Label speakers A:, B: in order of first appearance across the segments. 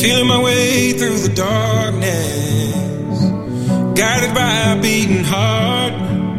A: Feeling my way through the darkness, guided by a beating heart.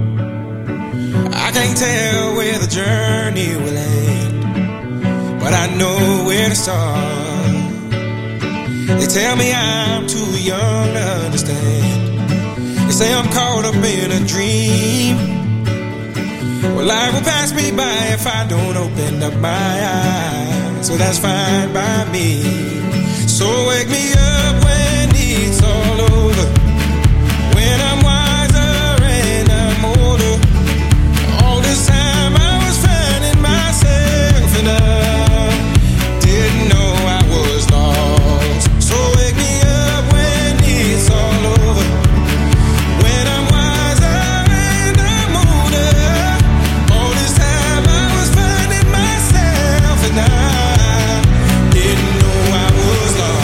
A: I can't tell where the journey will end, but I know where to start. They tell me I'm too young to understand. They say I'm caught up in a dream. Well, life will pass me by if I don't open up my eyes, so that's fine by me. So wake me up when it's all over, when I'm wiser and I'm older. All this time I was finding myself and I didn't know I was lost. So wake me up when it's all over, when I'm wiser and I'm older. All this time I was finding myself and I didn't know I was lost.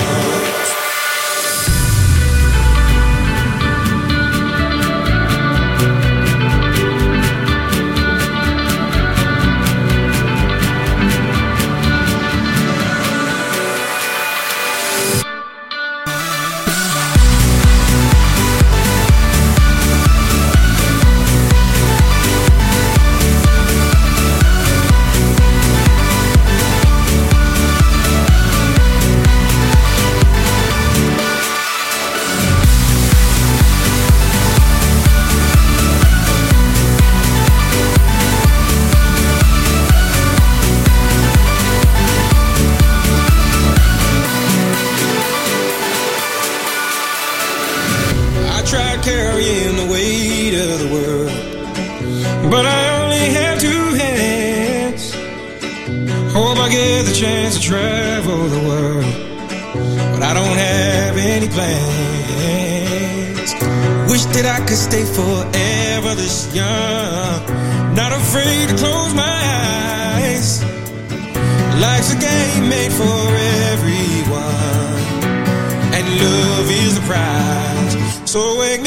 A: Tried carrying the weight of the world, but I only have two hands. Hope I get the chance to travel the world, but I don't have any plans. Wish that I could stay forever this young, not afraid to close my eyes. Life's a game made for everyone, and love is the prize. So wake